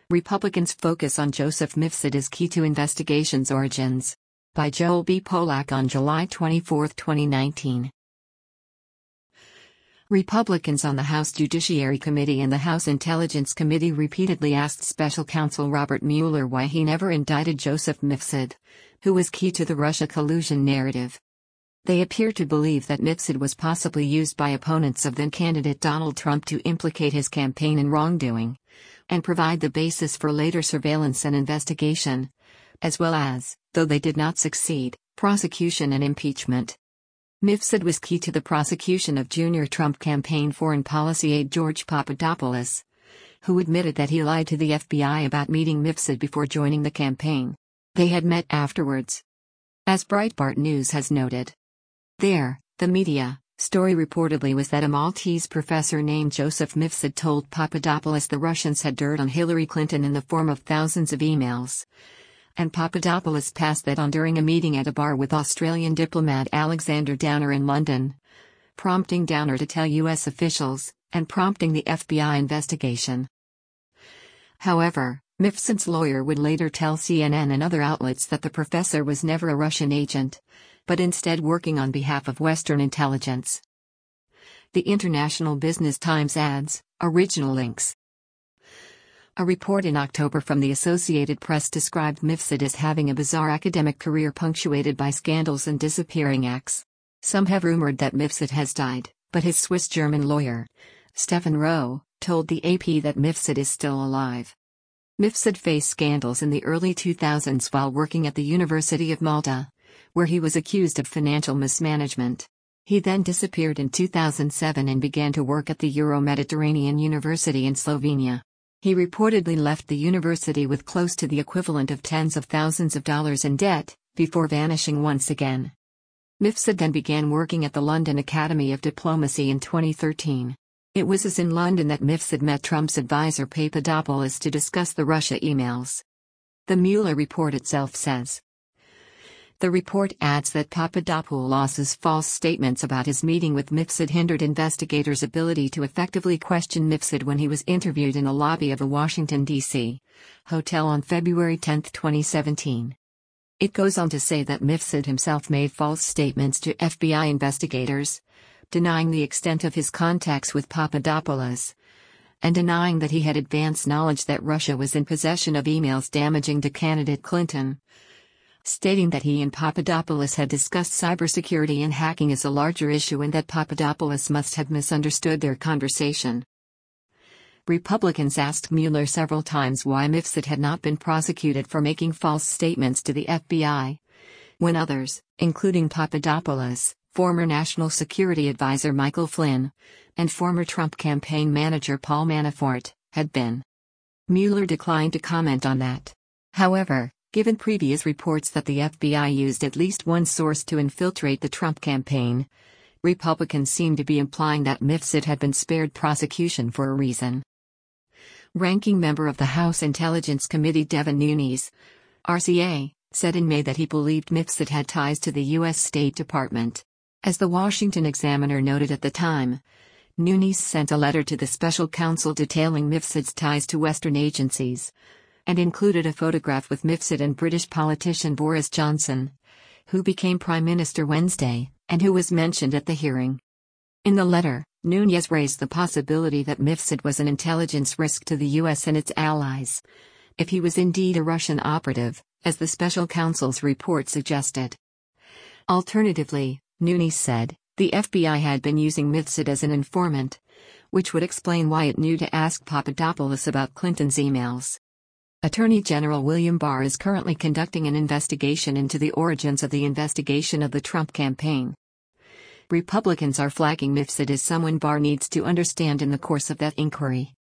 Republicans focus on Joseph Mifsud as key to investigation's origins. By Joel B. Polak on July 24, 2019. Republicans on the House Judiciary Committee and the House Intelligence Committee repeatedly asked Special Counsel Robert Mueller why he never indicted Joseph Mifsud, who was key to the Russia collusion narrative. They appear to believe that Mifsud was possibly used by opponents of then-candidate Donald Trump to implicate his campaign in wrongdoing, and provide the basis for later surveillance and investigation, as well as, though they did not succeed, prosecution and impeachment. Mifsud was key to the prosecution of junior Trump campaign foreign policy aide George Papadopoulos, who admitted that he lied to the FBI about meeting Mifsud before joining the campaign. They had met afterwards. As Breitbart News has noted. The media story reportedly was that a Maltese professor named Joseph Mifsud told Papadopoulos the Russians had dirt on Hillary Clinton in the form of thousands of emails. And Papadopoulos passed that on during a meeting at a bar with Australian diplomat Alexander Downer in London, prompting Downer to tell U.S. officials, and prompting the FBI investigation. However, Mifsud's lawyer would later tell CNN and other outlets that the professor was never a Russian agent, but instead working on behalf of Western intelligence. The International Business Times adds, original links. A report in October from the Associated Press described Mifsud as having a bizarre academic career punctuated by scandals and disappearing acts. Some have rumored that Mifsud has died, but his Swiss-German lawyer, Stefan Rowe, told the AP that Mifsud is still alive. Mifsud faced scandals in the early 2000s while working at the University of Malta, where he was accused of financial mismanagement. He then disappeared in 2007 and began to work at the Euro-Mediterranean University in Slovenia. He reportedly left the university with close to the equivalent of tens of thousands of dollars in debt, before vanishing once again. Mifsud then began working at the London Academy of Diplomacy in 2013. It was as in London that Mifsud met Trump's advisor Papadopoulos to discuss the Russia emails. The Mueller report itself says. The report adds that Papadopoulos's false statements about his meeting with Mifsud hindered investigators' ability to effectively question Mifsud when he was interviewed in the lobby of a Washington, D.C. hotel on February 10, 2017. It goes on to say that Mifsud himself made false statements to FBI investigators, denying the extent of his contacts with Papadopoulos, and denying that he had advance knowledge that Russia was in possession of emails damaging to candidate Clinton, stating that he and Papadopoulos had discussed cybersecurity and hacking as a larger issue and that Papadopoulos must have misunderstood their conversation. Republicans asked Mueller several times why Mifsud had not been prosecuted for making false statements to the FBI, when others, including Papadopoulos, former National Security Advisor Michael Flynn, and former Trump campaign manager Paul Manafort, had been. Mueller declined to comment on that. However, given previous reports that the FBI used at least one source to infiltrate the Trump campaign, Republicans seem to be implying that Mifsud had been spared prosecution for a reason. Ranking member of the House Intelligence Committee Devin Nunes, RCA, said in May that he believed Mifsud had ties to the U.S. State Department. As the Washington Examiner noted at the time, Nunes sent a letter to the special counsel detailing Mifsud's ties to Western agencies, and included a photograph with Mifsud and British politician Boris Johnson, who became Prime Minister Wednesday, and who was mentioned at the hearing. In the letter, Nunes raised the possibility that Mifsud was an intelligence risk to the U.S. and its allies, if he was indeed a Russian operative, as the special counsel's report suggested. Alternatively, Nunes said, the FBI had been using Mifsud as an informant, which would explain why it knew to ask Papadopoulos about Clinton's emails. Attorney General William Barr is currently conducting an investigation into the origins of the investigation of the Trump campaign. Republicans are flagging Mifsud as someone Barr needs to understand in the course of that inquiry.